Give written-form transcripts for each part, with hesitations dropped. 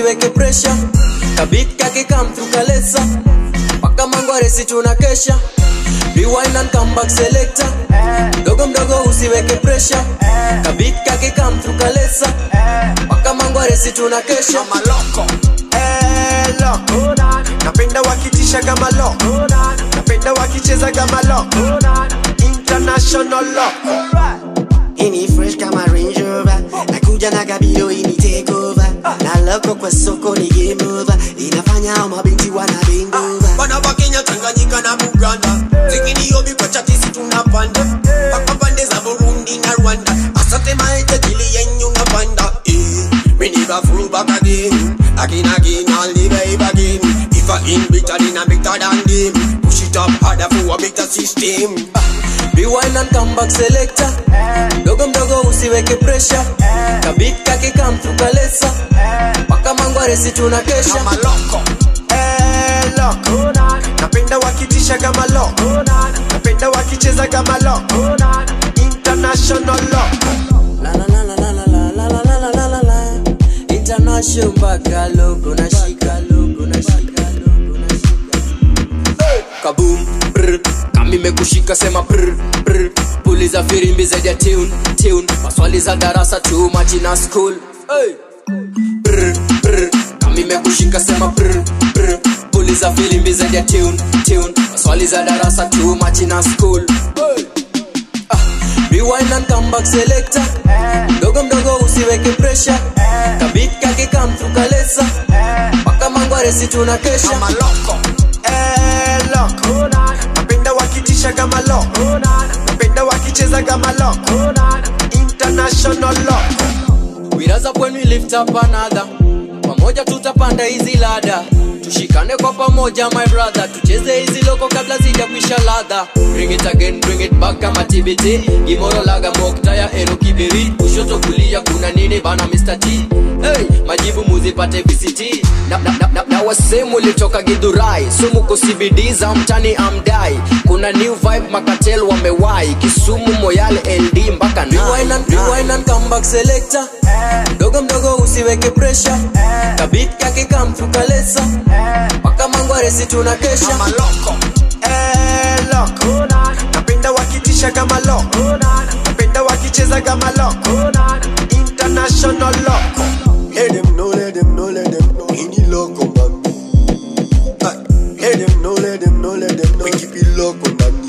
usiweke pressure. Kabit kake come through kalesa. Paka mangware si tunakesha. Rewind and come back selector. Mdogo mdogo usiweke pressure. Kabit kake come through kalesa. Paka mangware si tunakesha. Kama loko, loko. Napenda wakitisha kama loko. Napenda wakicheza kama loko. International loko. Ini fresh kama Range Rover. Nakuja na kabilo ini take over. Na loko kwa soko ni game over. Inafanya hao mabinti wana bend over. Wana wa Kenya, Tanganyika na Uganda. Zingine yobi kwa chati si tunapanda. Paka pande za Burundi na Rwanda. Asante maete jili yenyu na panda. Me never fall back again. Again, I'll live again. If I in better, then I'm better than them. Push it up harder for a better system. Rewind and come back selector. Mdogo mdogo usiweke pressure. Kabit kake come through kalesa. Paka mangware si tunakesha. Kama loko, loko. Napenda wakitisha kama loko. Napenda wakicheza kama loko. International loko. La la la la la la la la la la la la. International mpaka logo na shika logo na shika logo na shika. Kaboom, brr. Kami mekushika sema brr, brr. Puliza firimbi zaidi ya tune, tune. Maswali za darasa too much in a school. Hey. Brr, brr. Kami mekushika sema brr, brr. Puliza firimbi zaidi ya tune, tune. Maswali za darasa too much in a school. Hey. Rewind and come back selector. Mdogo mdogo usiweke pressure. Kabit kake come through kalesa. Paka mangware si tunakesha. Kama loko, loko. Napenda wakitisha kama loko. Napenda wakicheza kama loko. International loko. We rise up when we lift up another. Pamoja tutapanda hizi ladder. Tushikane kwa pamoja my brother. Tucheze hizi loko kabla zijakwisha ladha. Bring it again, bring it back kama TBT. Imoro laga mokta ya eno kibiri. Kushoto kulia kuna nini bana Mr. T. Hey, majibu muzipate VCT. Na wasemu litoka Githurai. Sumu ko CBD za mtani amdai. Kuna new vibe Makatel wamewai. Kisumu Moyale LD mpaka nai. Rewind and come back selector. Mdogo mdogo usiweke pressure. Kabit kake come through kalesa. Paka mangware si tunakesha. Kama loko, loko. Napenda wakitisha kama loko. Napenda wakicheza kama loko. International loko. Let them know, let them know, let them know. Ini loko mami. Let them know, let them know, let them know. We keep it loko mami.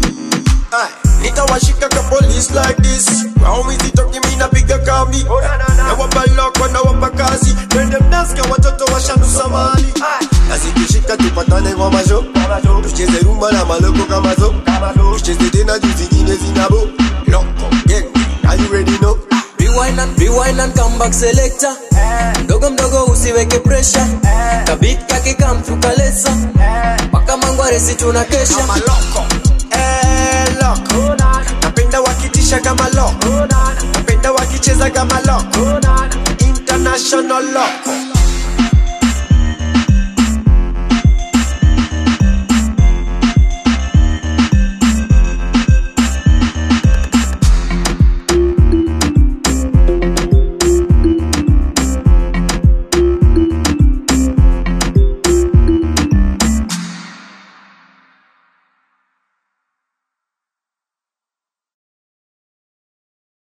Nitawashika ka police like this. Waumizi toki mina piga kambi. Na wapa loko na wapa kazi. When them dance ka watoto washanusa mali. Nazikishika tupatane kwa majo. Tucheze rumba na maloko kama zo. Tucheze tena juu zingine zinabo. Loko, gang, are you ready no? Rewind and come back selector. Mdogo mdogo usiweke pressure. Kabit kake come through kalesa. Paka mangware si tunakesha. Kama loko, loko. Napenda wakitisha kama loko. Napenda wakicheza kama loko. International loko.